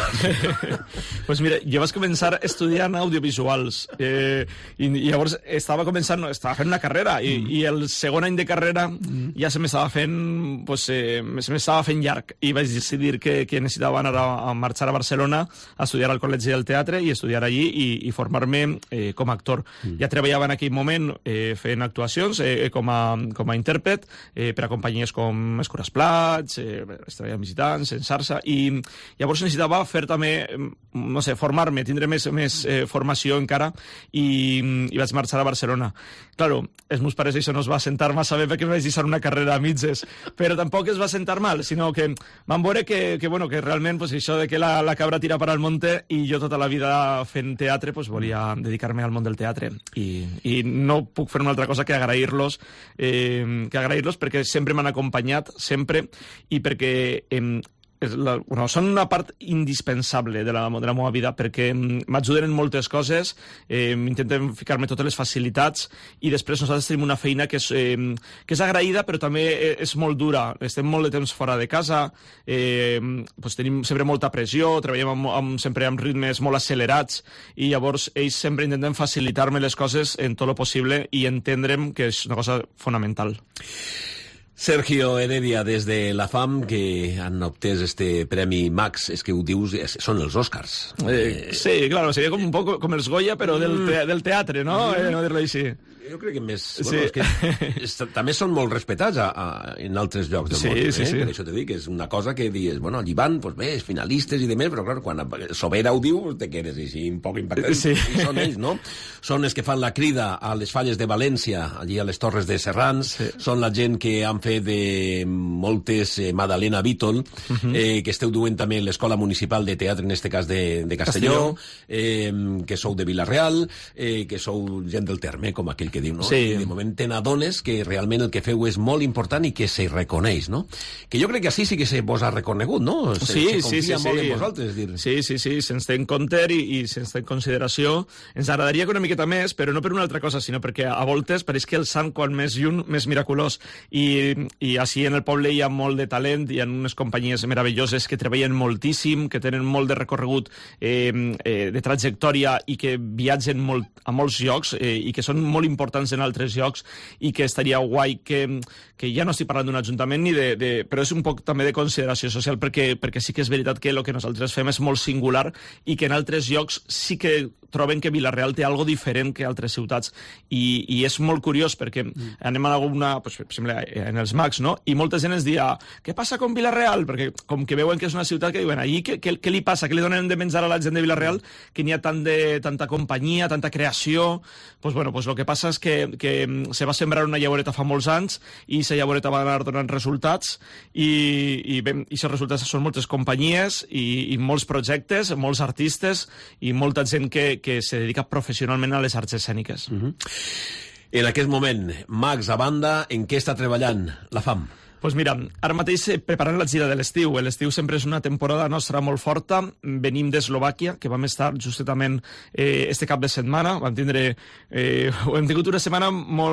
Pues mira, jo vaig començar estudiant audiovisuals i llavors estava fent una carrera i el segon any de carrera ja se m'estava fent llarg i vaig decidir que necessitava anar a marxar a Barcelona a estudiar al Col·legi del Teatre i estudiar allí i formar-me com a actor. Ja treballava en aquell moment fent actuacions com a intèrpret per a companyies com Escures Plats, Estrella Visitants, en Sarsa, i llavors necessitava fer també, no sé, formar-me, tindre més formació encara i vaig marxar a Barcelona. Claro, els meus pares això no es va sentar massa bé perquè vaig deixar una carrera a mitges, però tampoc es va sentar mal, sinó que van veure que realment això de que la cabra tira per al monte i jo tota la vida fent teatre volia dedicar-me al món del teatre i no puc fer una altra cosa que agrair-los perquè sempre m'han acompanyat, sempre, i perquè són una part indispensable de la meva vida perquè m'ajuden en moltes coses, intentem ficar-me totes les facilitats i després nosaltres tenim una feina que és agraïda però també és molt dura. Estem molt de temps fora de casa, tenim sempre molta pressió, treballem sempre amb ritmes molt accelerats i llavors ells sempre intenten facilitar-me les coses en tot el possible i entendre'm que és una cosa fonamental. Sergio Heredia, des de la FAM, que han obtès este Premi Max, és que ho dius, són els Oscars. Sí, claro, seria com un poc com els Goya, però del teatre, no? No dir-lo així. Jo crec que més... Bueno, és que també són molt respetats en altres llocs del món. Sí. Per això te dic, és una cosa que dius, bueno, allí van, pues bé, finalistes i demés, però clar, quan Sobera ho diu, te quedes així un poc impactat. Sí. I són ells, no? Són els que fan la crida a les falles de València, allí a les Torres de Serrans, són la gent que han fet de moltes Madalena Vítol, que esteu duent també l'Escola Municipal de Teatre, en este cas de Castelló, que sou de Vila-real, que sou gent del terme, com aquell que diu, no? Sí. I de moment te n'adones que realment el que feu és molt important i que se reconeix, no? Que jo crec que així sí que se vos ha reconegut, no? Se confia molt en vosaltres. Dir. Sí, se'ns té en compte i se'ns té en consideració. Ens agradaria que una miqueta més, però no per una altra cosa, sinó perquè a voltes pareix que el sant, quan més lluny, més miraculós. I així en el poble hi ha molt de talent, hi ha unes companyies meravelloses que treballen moltíssim, que tenen molt de recorregut de trajectòria i que viatgen a molts llocs i que són molt importants en altres llocs i que estaria guai que ja no estic parlant d'un ajuntament ni però és un poc també de consideració social perquè sí que és veritat que el que nosaltres fem és molt singular i que en altres llocs sí que troben que Vila-real té algo diferent que altres ciutats i és molt curiós perquè anem a alguna, per exemple, en els Mags, no? I molta gent ens dirà, què passa con Vila-real? Perquè com que veuen que és una ciutat que diuen, allí què li passa? Què li donen de menjar a la gent de Vila-real? Que n'hi ha tanta companyia, tanta creació... Pues bueno, el que passa és que se va sembrar una llavoreta fa molts anys i aquesta llavoreta va anar donant resultats i aquests resultats són moltes companyies i molts projectes, molts artistes i molta gent que se dedica professionalment a les arts escèniques. En aquest moment, Max a banda, en què està treballant la FAM? Doncs mira, ara mateix preparant la gira de l'estiu. L'estiu sempre és una temporada nostra molt forta. Venim d'Eslovàquia, que vam estar justament este cap de setmana. Hem tingut una setmana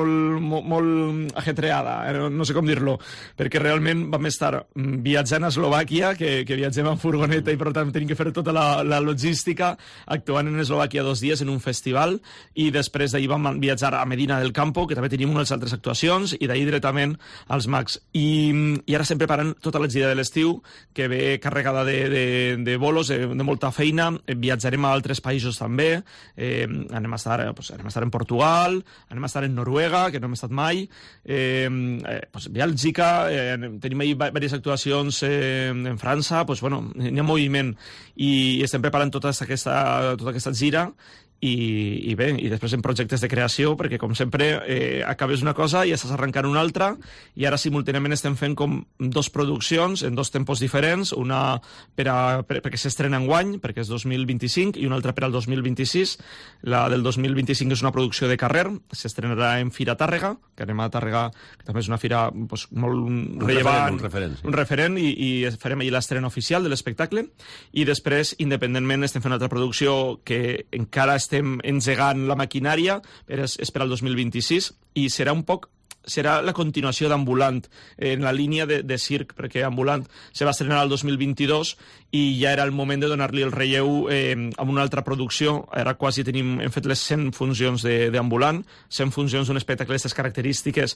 molt ajetreada, no sé com dir-lo, perquè realment vam estar viatjant a Eslovàquia, que viatgem en furgoneta i per tant tenim que fer tota la logística, actuant en Eslovàquia 2 dies en un festival i després d'ahir vam viatjar a Medina del Campo, que també tenim unes altres actuacions, i d'ahir directament als Mags. I ara estem preparant tota la gira de l'estiu, que ve carregada de bolos, de molta feina. Viatjarem a altres països també. Anem a estar en Portugal, anem a estar en Noruega, que no hem estat mai, Bèlgica, tenim ahir diverses actuacions en França, hi ha moviment i estem preparant tota aquesta gira. I després en projectes de creació, perquè com sempre acabes una cosa i estàs arrencant una altra, i ara simultàniament estem fent com 2 produccions en 2 tempos diferents, una perquè s'estrena enguany, perquè és 2025, i una altra per al 2026. La del 2025 és una producció de carrer, s'estrenarà en Fira Tàrrega, que anem a Tàrrega, que també és una fira molt rellevant, un referent, i farem allà l'estrena oficial de l'espectacle, i després, independentment, estem fent una altra producció que encara estem engegant la maquinària, és per al 2026, i serà la continuació d'Ambulant, en la línia de circ, perquè Ambulant se va estrenar el 2022 i ja era el moment de donar-li el relleu amb una altra producció. Ara quasi hem fet les 100 funcions d'Ambulant, 100 funcions d'un espectacle d'aquestes característiques,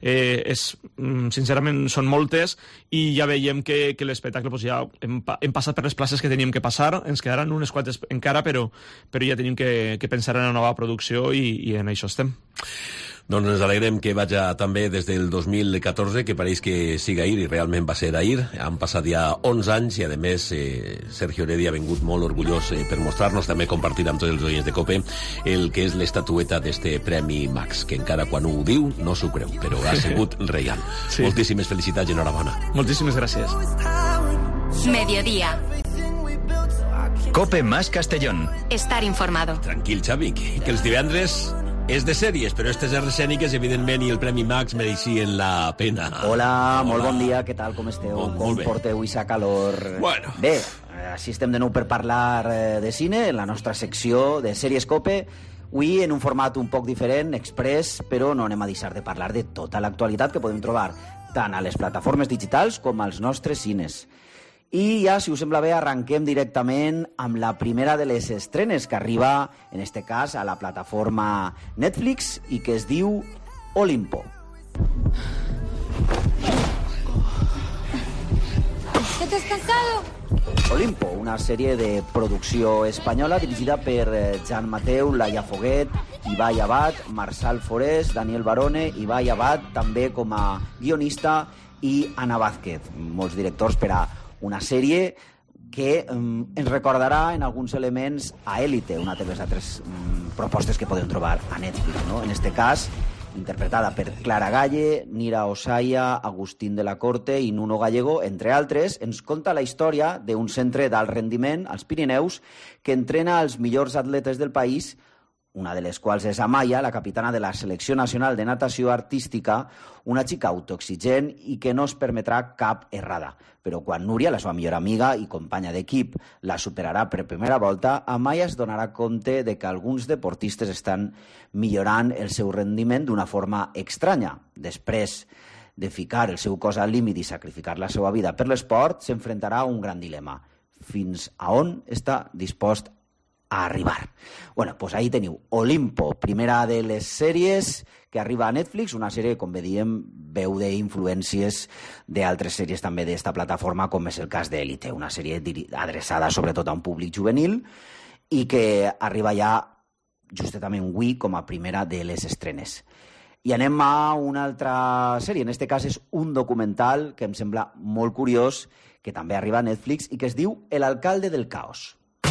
sincerament són moltes, i ja veiem que l'espectacle ja hem passat per les places que teníem que passar, ens quedaran unes quantes encara, però ja tenim que pensar en una nova producció i en això estem. Doncs ens alegrem que vaja també des del 2014, que pareix que siga ahir, i realment va ser ahir. Han passat ja 11 anys i, a més, Sergio Heredia ha vingut molt orgullós per mostrar-nos, també compartir amb tots els oients de COPE, el que és l'estatueta d'este Premi Max, que encara quan ho diu no s'ho creu, però ha sigut real. Sí. Moltíssimes felicitats i enhorabona. Moltíssimes gràcies. Mediodía. COPE más Castellón. Estar informado. Tranquil, Xavi, que els divendres És de sèries, però aquestes escèniques, evidentment, i el Premi Max mereixien la pena. Hola, molt bon dia, què tal, com esteu? Com porteu aquesta calor? Bueno. Bé, així estem de nou per parlar de cine, en la nostra secció de Sèries Cope. Avui en un format un poc diferent, express, però no anem a deixar de parlar de tota l'actualitat que podem trobar tant a les plataformes digitals com als nostres cines. I ja, si us sembla bé, arranquem directament amb la primera de les estrenes que arriba, en este cas, a la plataforma Netflix i que es diu Olimpo. ¿Qué te has cansado? Olimpo, una sèrie de producció espanyola dirigida per Jan Mateu, Laia Foguet, Ibai Abad, Marçal Forés, Daniel Barone, Ibai Abad, també com a guionista, i Ana Vázquez, molts directors per a una sèrie que ens recordarà en alguns elements a Élite, una de les altres propostes que podem trobar a Netflix, no? En este cas, interpretada per Clara Galle, Nira Osaya, Agustín de la Corte i Nuno Gallego, entre altres, ens conta la història d'un centre d'alt rendiment als Pirineus que entrena els millors atletes del país, una de les quals és Amaya, la capitana de la Selecció Nacional de Natació Artística, una xica autoexigent i que no es permetrà cap errada. Però quan Núria, la seva millor amiga i companya d'equip, la superarà per primera volta, Amaya es donarà compte de que alguns deportistes estan millorant el seu rendiment d'una forma estranya. Després de ficar el seu cos al límit i sacrificar la seva vida per l'esport, s'enfrontarà a un gran dilema. Fins a on està dispost a arribar. Bueno, pues ahí teniu Olimpo, primera de les sèries que arriba a Netflix, una sèrie, com bé diem, veu d'influències d'altres sèries també d'esta plataforma, com és el cas d'Élite, una sèrie adreçada sobretot a un públic juvenil i que arriba ja justament avui com a primera de les estrenes. I anem a una altra sèrie, en aquest cas és un documental que em sembla molt curiós, que també arriba a Netflix i que es diu El alcalde del caos.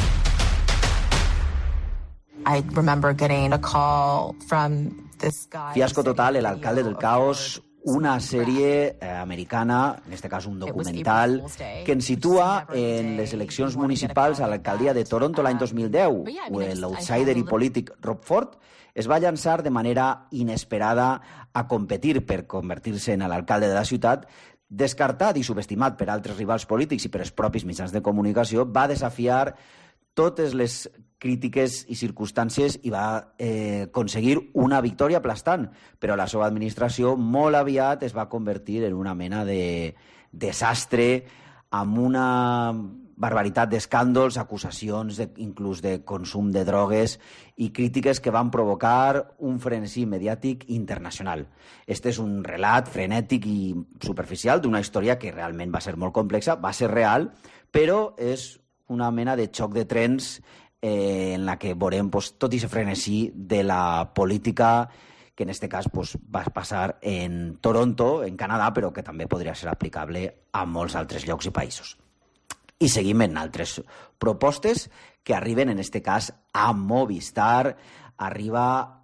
I remember getting a call from this guy. Fiasco total, El alcalde del caos, una sèrie americana, en este cas un documental, que ens situa en les eleccions municipals a l'alcaldia de Toronto l'any 2010, on l'outsider i polític Rob Ford es va llançar de manera inesperada a competir per convertir-se en l'alcalde de la ciutat. Descartat i subestimat per altres rivals polítics i per els propis mitjans de comunicació, va desafiar totes les crítiques i circumstàncies i va aconseguir una victòria aplastant, però la seva administració molt aviat es va convertir en una mena de desastre, amb una barbaritat d'escàndols, acusacions inclús de consum de drogues i crítiques que van provocar un frenesí mediàtic internacional. Este és un relat frenètic i superficial d'una història que realment va ser molt complexa, va ser real, però és una mena de xoc de trens en la que veurem tot i se frenesí de la política que en aquest cas va passar en Toronto, en Canadà, però que també podria ser aplicable a molts altres llocs i països. I seguim en altres propostes que arriben, en aquest cas, a Movistar. Arriba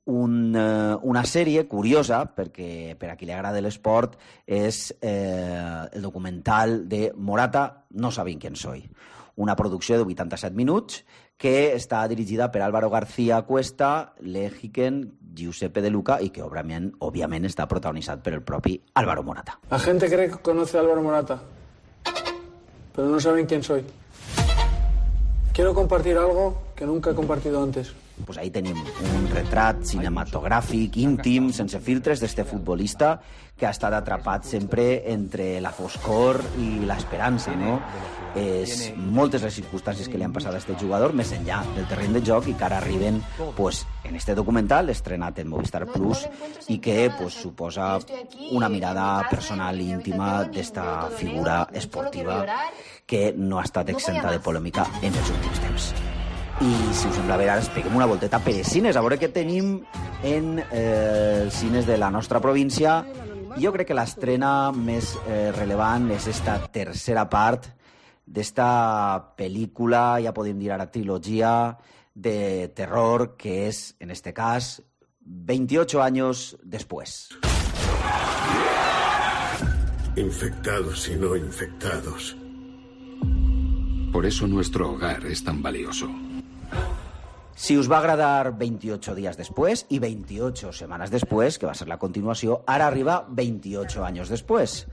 una sèrie curiosa, perquè per a qui li agrada l'esport, és el documental de Morata, No saben quién soy. Una producció de 87 minuts que està dirigida per Álvaro García Cuesta, Lejiken, Giuseppe De Luca i que, òbviament, està protagonitzat per el propi Álvaro Morata. La gente cree que conoce a Álvaro Morata, pero no saben quién soy. Quiero compartir algo que nunca he compartido antes. Pues ahí tenim un retrat cinematogràfic, íntim, sense filtres, d'este futbolista que ha estat atrapat sempre entre la foscor i l'esperança, no? És moltes les circumstàncies que li han passat a aquest jugador, més enllà del terreny de joc, i que ara arriben en este documental, estrenat en Movistar Plus, i que suposa una mirada personal i íntima d'esta figura esportiva que no ha estat exenta de polèmica en els últims temps. I si us sembla bé, ara ens peguem una volteta per els cines, a veure què tenim en els cines de la nostra província. Jo crec que l'estrena més rellevant és esta tercera part d'esta pel·lícula, ja podem dir ara trilogia, de terror, que és, en este cas, 28 años después. Infectados y no infectados. Por eso nuestro hogar es tan valioso. Si us va agradar 28 días después y 28 semanas después, que va a ser la continuació, ara arriba 28 años después.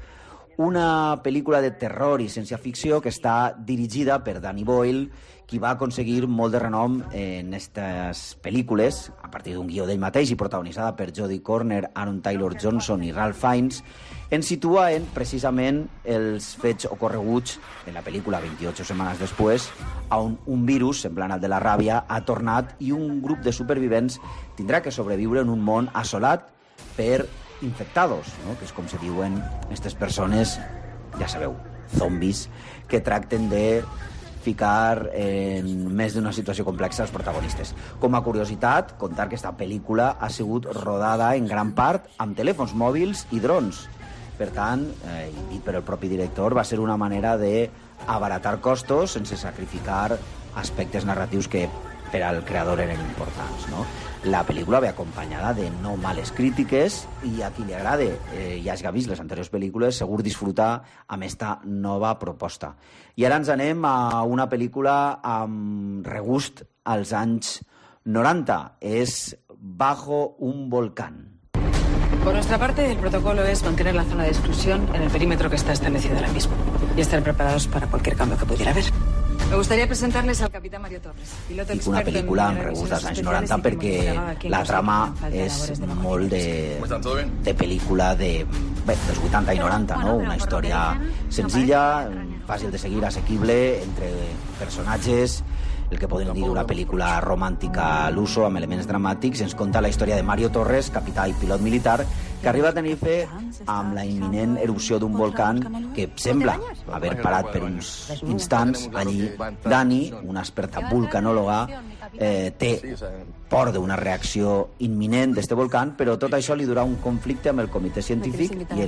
Una pel·lícula de terror i ciència-ficció que està dirigida per Danny Boyle, qui va aconseguir molt de renom en aquestes pel·lícules, a partir d'un guió d'ell mateix i protagonitzada per Jodie Corner, Aaron Taylor Johnson i Ralph Fiennes, ens situa en, precisament, els fets ocorreguts en la pel·lícula 28 setmanes després, on un virus, semblant al de la ràbia, ha tornat i un grup de supervivents tindrà que sobreviure en un món assolat per infectados, no? Que és com se diuen aquestes persones, ja sabeu, zombis, que tracten de ficar en més d'una situació complexa als protagonistes. Com a curiositat, contar que aquesta pel·lícula ha sigut rodada en gran part amb telèfons mòbils i drons. Per tant, i dit per el propi director, va ser una manera d'abaratar costos sense sacrificar aspectes narratius que per al creador eren importants, no? La pel·lícula ve acompanyada de no males crítiques i a qui li agrade, ja hagi vist les anteriors pel·lícules, segur disfrutar amb esta nova proposta. I ara ens anem a una pel·lícula amb regust als anys 90. És Bajo un volcán. Por nuestra parte, el protocolo es mantener la zona de exclusión en el perímetro que está establecido ahora mismo y estar preparados para cualquier cambio que pudiera haber. Me gustaría presentarles al capitán Mario Torres, piloto experto una pel·lícula amb regust dels anys 90 perquè la trama és molt de pel·lícula dels 80 i 90, no? Una història senzilla, fàcil de seguir, assequible, entre personatges, el que podem dir una pel·lícula romàntica a l'uso, amb elements dramàtics. Ens conta la història de Mario Torres, capità i pilot militar, que arriba a tenir fe amb la imminent erupció d'un volcán que sembla haver parat per uns instants. Allí, Dani, una experta vulcanòloga, té por d'una reacció imminent d'este volcán, però tot això li durà un conflicte amb el comitè científic i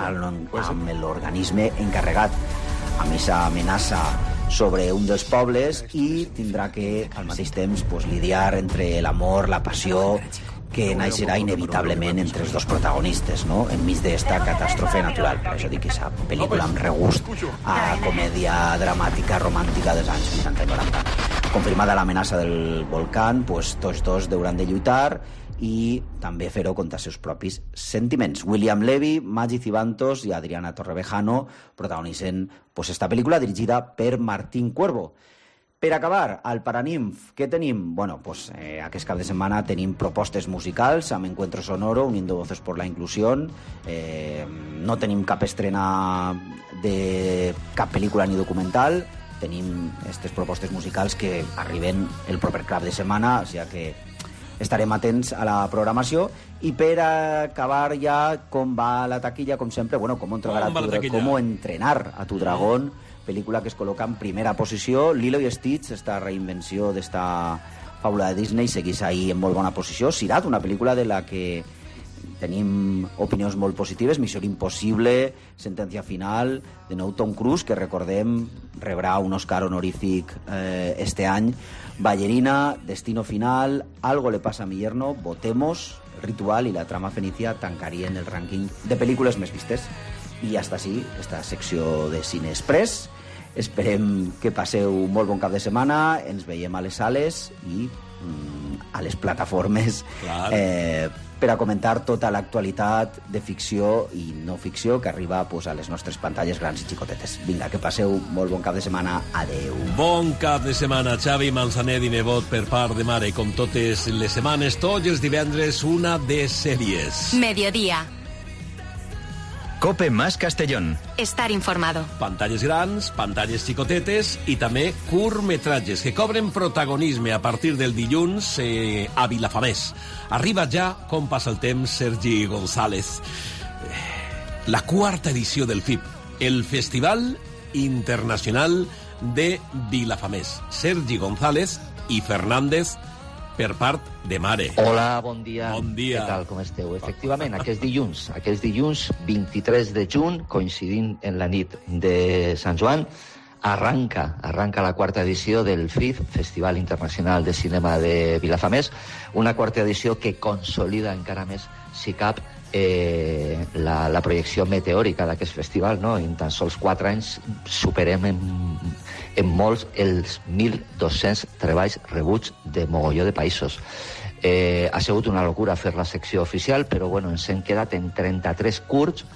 amb l'organisme encarregat. Amb aquesta amenaça sobre un dels pobles i tindrà que, al mateix temps, lidiar entre l'amor, la passió, que naixerà inevitablement entre els dos protagonistes, no? Enmig d'esta catàstrofe natural. Per això dic que és una pel·lícula amb regust a comèdia dramàtica, romàntica dels anys 80 i 90. Confirmada l'amenaça del volcán, tots dos hauran de lluitar i també fer-ho contra els seus propis sentiments. William Levy, Maggi Cibantos i Adriana Torrevejano protagonitzen esta pel·lícula dirigida per Martín Cuervo. Per acabar, al Paraninf, què tenim? Bueno, aquest cap de setmana tenim propostes musicals amb Encuentro Sonoro, Uniendo Voces por la Inclusión. No tenim cap estrena de cap pel·lícula ni documental. Tenim aquestes propostes musicals que arriben el proper cap de setmana, o sigui que estarem atents a la programació. I per acabar ja, com va la taquilla, com sempre, com entrenar a tu dragón, pel·lícula que es col·loca en primera posició. Lilo i Stitch, esta reinvenció d'esta fàbula de Disney, seguís ahí en molt bona posició. Sirat, una pel·lícula de la que tenim opinions molt positives. Missió Impossible, Sentència Final, de nou Tom Cruise, que recordem rebrà un Oscar honorífic este any. Ballerina, Destino Final, Algo le pasa a mi yerno, Votemos, Ritual i La trama fenicia tancarien el rànquing de pel·lícules més vistes. I hasta així, esta secció de Cine Express. Esperem que passeu un molt bon cap de setmana. Ens veiem a les sales i a les plataformes per a comentar tota l'actualitat de ficció i no ficció que arriba a les nostres pantalles grans i xicotetes. Vinga, que passeu molt bon cap de setmana. Adeu. Bon cap de setmana, Xavi Manzanet i Nebot per part de mare. Com totes les setmanes, tots els divendres, una de sèries. Mediodía. Cope más Castellón. Estar informado. Pantalles grans, pantalles xicotetes i també curtmetratges que cobren protagonisme a partir del dilluns a Vilafamés. Arriba ja, com passa el temps, Sergi González. La quarta edició del FIP, el Festival Internacional de Vilafamés. Sergi González i Fernández per part de mare. Hola, bon dia. Bon dia. Què tal, com esteu? Efectivament, aquest dilluns 23 de juny, coincidint en la nit de Sant Joan, arranca la quarta edició del FIF, Festival Internacional de Cinema de Vilafamés, una quarta edició que consolida encara més, si cap, la projecció meteòrica d'aquest festival, no? En tan sols 4 anys superem en molts els 1.200 treballs rebuts de mogolló de països. Ha sigut una locura fer la secció oficial, però bueno, ens hem quedat en 33 curts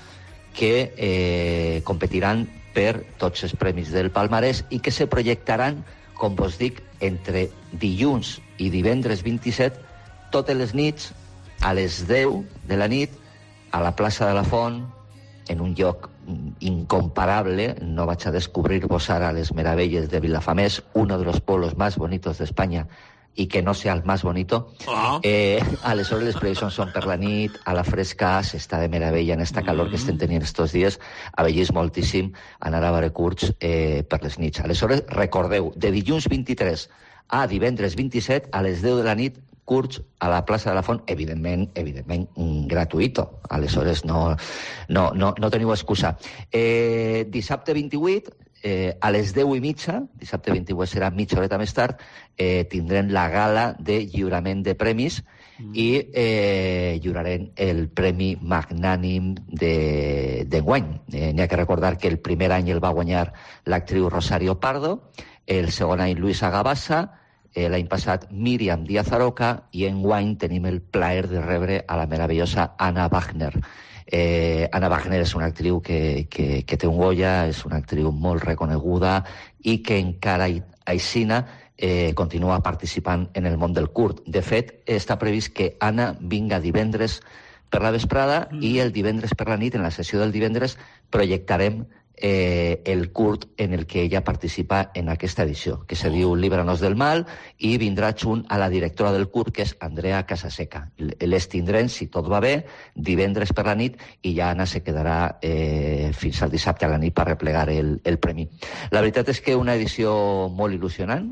que competiran per tots els premis del palmarès i que se projectaran, com vos dic, entre dilluns i divendres 27, totes les nits, a les 10 de la nit, a la plaça de la Font, en un lloc incomparable. No vaig a descobrir-vos ara les meravelles de Vilafamés, uno de los pueblos más bonitos de España, y que no sea el más bonito. Aleshores les previsions són per la nit, a la fresca, s'està de meravella en esta calor que estem tenint estos dies, avellis moltíssim anar a veure curts per les nits. Aleshores, recordeu, de dilluns 23 a divendres 27, a les 10 de la nit, curts a la plaça de la Font, evidentment gratuïto. Aleshores, no teniu excusa. Dissabte 28, a les 10:30, dissabte 28 serà mitja horeta més tard, tindrem la gala de lliurament de premis i lliurarem el Premi Magnànim d'enguany. N'hi ha que recordar que el primer any el va guanyar l'actriu Rosario Pardo, el segon any Luisa Gabassa, l'any passat Míriam Díaz Aroca, i enguany tenim el plaer de rebre a la meravellosa Anna Wagner. Anna Wagner és una actriu que té un Goya, és una actriu molt reconeguda i que encara aixina continua participant en el món del curt. De fet, està previst que Anna vinga divendres per la vesprada i el divendres per la nit, en la sessió del divendres, projectarem el curt en el que ella participa en aquesta edició, que se diu Líbranos del mal, i vindrà junt a la directora del curt, que és Andrea Casaseca. Les tindrem, si tot va bé, divendres per la nit, i ja Anna se quedarà fins al dissabte a la nit per replegar el premi. La veritat és que una edició molt il·lusionant.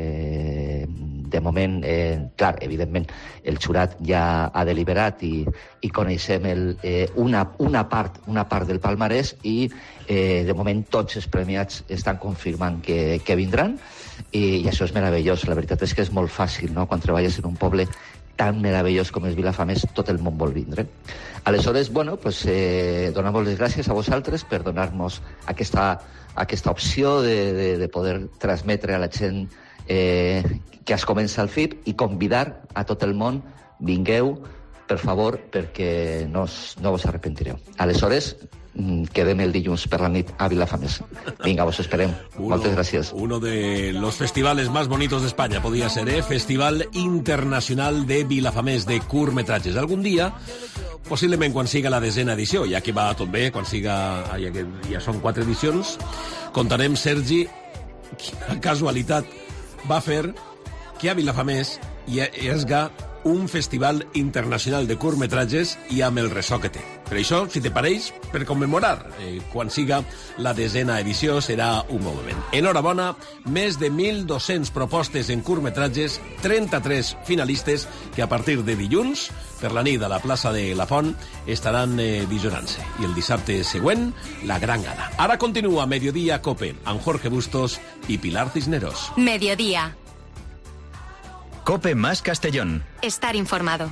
De moment, clar, evidentment, el jurat ja ha deliberat i coneixem una part del palmarès i de moment tots els premiats estan confirmant que vindran i això és meravellós. La veritat és que és molt fàcil, no? Quan treballes en un poble tan meravellós com és Vilafamés, tot el món vol vindre. Aleshores, bueno, pues, donar-vos les gràcies a vosaltres per donar-nos aquesta opció de poder transmetre a la gent que es comença el FIP i convidar a tot el món, vingueu, per favor, perquè no vos arrepentireu. Aleshores, quedem el dilluns per la nit a Vilafamés. Vinga, vos esperem. Moltes gràcies. Uno de los festivales más bonitos de España podía ser, Festival Internacional de Vilafamés de curtmetratges. Algun dia, possiblement quan siga la 10ª edició, ja que va tot bé, quan siga, ja són 4 edicions, contarem, Sergi, quina casualitat va fer que a Vilafamés hi hagi un festival internacional de curtmetratges i amb el ressò que té. Per això, si te pareix, per commemorar, quan siga la 10ª edició, serà un bon moment. Enhorabona, més de 1.200 propostes en curtmetratges, 33 finalistes que a partir de dilluns, per la nit a la plaça de la Font, estaran visionant-se. I el dissabte següent, la gran gala. Ara continua Mediodía Cope, amb Jorge Bustos i Pilar Cisneros. Mediodía. Cope más Castellón. Estar informado.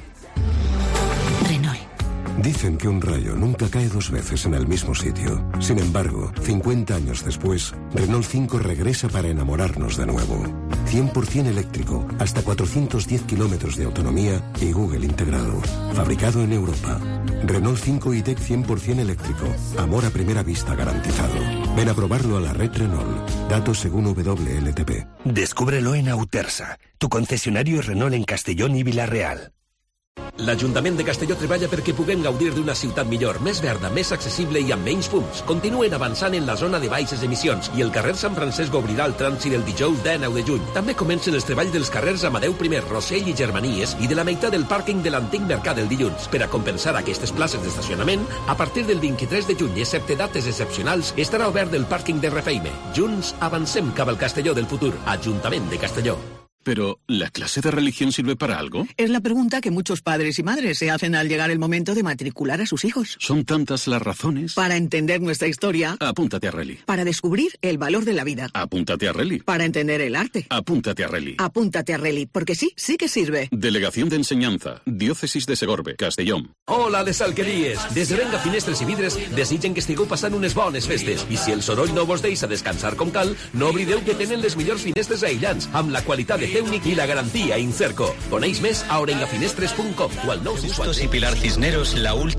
Dicen que un rayo nunca cae 2 veces en el mismo sitio. Sin embargo, 50 años después, Renault 5 regresa para enamorarnos de nuevo. 100% eléctrico, hasta 410 kilómetros de autonomía y Google integrado. Fabricado en Europa. Renault 5 e-Tech 100% eléctrico. Amor a primera vista garantizado. Ven a probarlo a la red Renault. Datos según WLTP. Descúbrelo en Autersa, tu concesionario Renault en Castellón y Vila-real. L'Ajuntament de Castelló treballa perquè puguem gaudir d'una ciutat millor, més verda, més accessible i amb menys fums. Continuen avançant en la zona de baixes emissions i el carrer Sant Francesc obrirà el trànsit el dijous 19 de juny. També comencen els treballs dels carrers Amadeu I, Rossell i Germanies i de la meitat del pàrquing de l'antic mercat el dilluns. Per a compensar aquestes places d'estacionament, a partir del 23 de juny, excepte dates excepcionals, estarà obert el pàrquing de Refeime. Junts avancem cap al Castelló del futur. Ajuntament de Castelló. Pero, ¿la clase de religión sirve para algo? Es la pregunta que muchos padres y madres se hacen al llegar el momento de matricular a sus hijos. Son tantas las razones. Para entender nuestra historia. Apúntate a Reli. Para descubrir el valor de la vida. Apúntate a Reli. Para entender el arte. Apúntate a Reli. Apúntate a Reli, porque sí que sirve. Delegación de Ensenyanza, Diócesis de Segorbe, Castellón. Hola, les alqueries! Des de Venga Finestres i Vidres desitgen que estigueu passant unes bones festes. I si el soroll no vos deixa descansar com cal, no oblideu que tenen les millors finestres aïllants, amb la qualitat de Ceutic i la garantia Incerco. Coneix més a orengafinestres.com o al 954. Y Pilar Cisneros, la última.